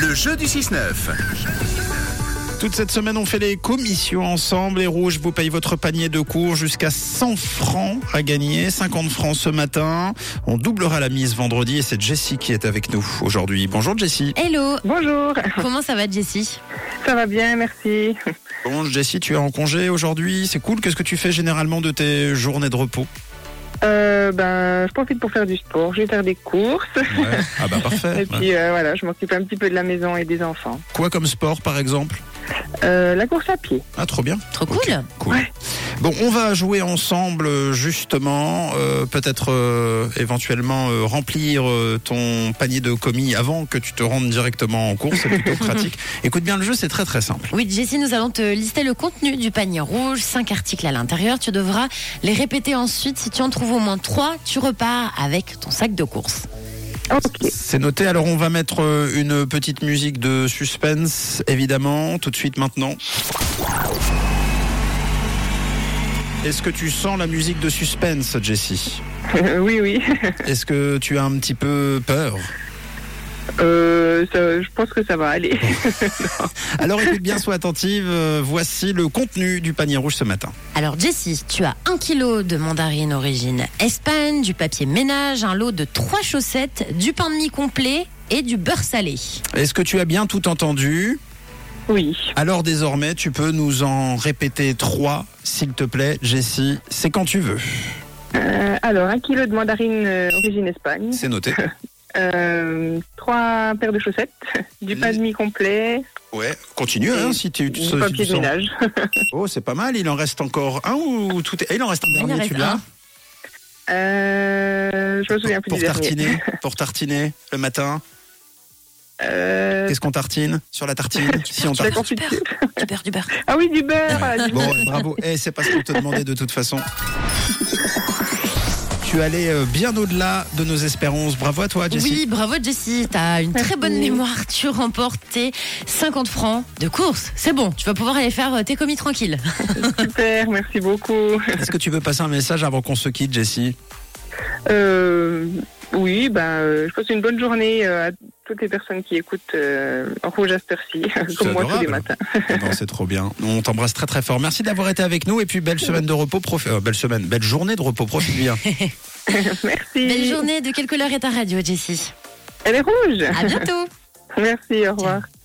Le jeu du 6-9. Toute cette semaine, on fait les commissions ensemble. Les Rouges vous payent votre panier de cours jusqu'à 100 francs à gagner. 50 francs ce matin. On doublera la mise vendredi et c'est Jessie qui est avec nous aujourd'hui. Bonjour Jessie. Hello. Bonjour, Comment ça va, Jessie? ça va bien, merci. Bon Jessie, tu es en congé aujourd'hui. C'est cool. Qu'est-ce que tu fais généralement de tes journées de repos? Je profite pour faire du sport, je vais faire des courses. Ouais. Ah bah parfait. Et puis voilà, je m'occupe un petit peu de la maison et des enfants. Quoi comme sport par exemple? La course à pied. Ah trop bien. Trop Ok, cool. cool. Ouais. Bon, on va jouer ensemble justement, peut-être éventuellement remplir ton panier de commis avant que tu te rendes directement en course, c'est plutôt pratique. Écoute bien le jeu, c'est très très simple. Oui, Jessie, nous allons te lister le contenu du panier rouge, 5 articles à l'intérieur. Tu devras les répéter ensuite. Si tu en trouves au moins 3, tu repars avec ton sac de course. Ok. C'est noté, alors on va mettre une petite musique de suspense, évidemment, tout de suite maintenant. Est-ce que tu sens la musique de suspense, Jessie? Oui. Est-ce que tu as un petit peu peur? Je pense que ça va aller. Alors écoute bien, sois attentive, voici le contenu du panier rouge ce matin. Alors, Jessie, tu as 1 kilo de mandarine origine Espagne, du papier ménage, un lot de 3 chaussettes, du pain de mie complet et du beurre salé. Est-ce que tu as bien tout entendu? Oui. Alors désormais, tu peux nous en répéter 3, s'il te plaît, Jessie. C'est quand tu veux. Alors, 1 kilo de mandarine origine Espagne, C'est noté. 3 paires de chaussettes, du pain de mie complet, Ouais, continue, hein, si tu du si papier tu de sens. ménage. Oh, c'est pas mal. Il en reste encore un ou tout est... Il en reste un Il en dernier, reste tu l'as? un. Je me souviens plus Pour du dernier. tartiner, pour tartiner le matin. Qu'est-ce qu'on tartine sur la tartine? Si on la tartine. confiture. Du beurre. Ah oui, du beurre. voilà, du Bon, bravo. C'est pas ce qu'on te demandait de toute façon. Tu allais bien au-delà de nos espérances. Bravo à toi, Jessie. Oui, bravo, Jessie. T'as une très bonne mémoire. Tu remportes tes 50 francs de course. C'est bon, tu vas pouvoir aller faire tes commis tranquille. Super, merci beaucoup. Est-ce que tu veux passer un message avant qu'on se quitte, Jessie? Oui, je passe une bonne journée à toutes les personnes qui écoutent Rouge à cette heure-ci, comme moi tous les adorable. matins. Non, c'est trop bien. On t'embrasse très très fort. Merci d'avoir été avec nous et puis belle semaine de repos. Belle journée de repos. Profite bien. Merci. Belle journée. De quelle couleur est ta radio, Jessie? Elle est rouge. À bientôt. Merci, au revoir.